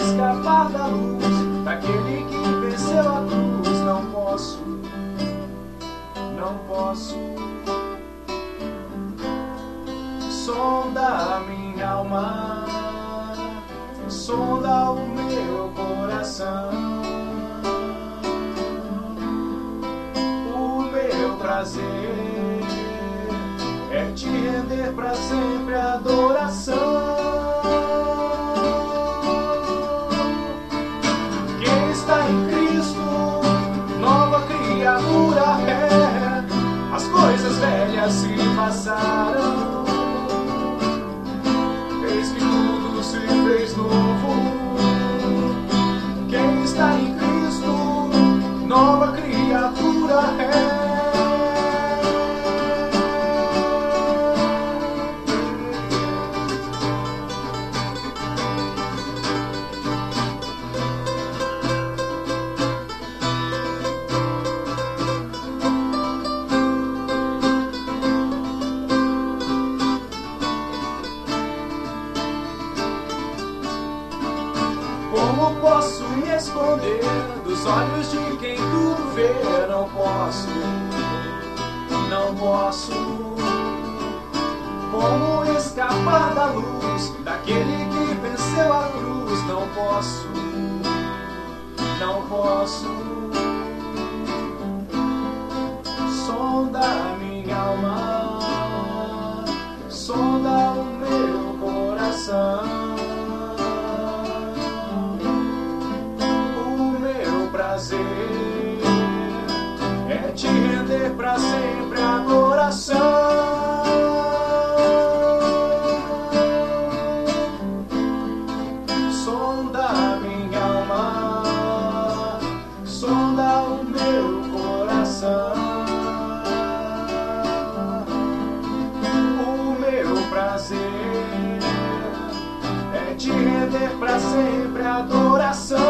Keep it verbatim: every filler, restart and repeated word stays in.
escapar da luz daquele que venceu a cruz. Não posso, não posso. Sonda a minha alma, sonda o meu coração. O meu prazer é te render pra sempre a adoração. Quem está em Cristo, nova criatura é. As coisas velhas se passaram, eis que tudo se fez novo. Quem está em Cristo, nova criatura é. Como posso me esconder dos olhos de quem tudo vê? Não posso, não posso. Como escapar da luz daquele que venceu a cruz? Não posso, não posso. Sonda a minha alma, sonda o meu coração. Prazer é te render pra sempre a adoração. Sonda a minha alma, sonda o meu coração. O meu prazer é te render pra sempre a adoração.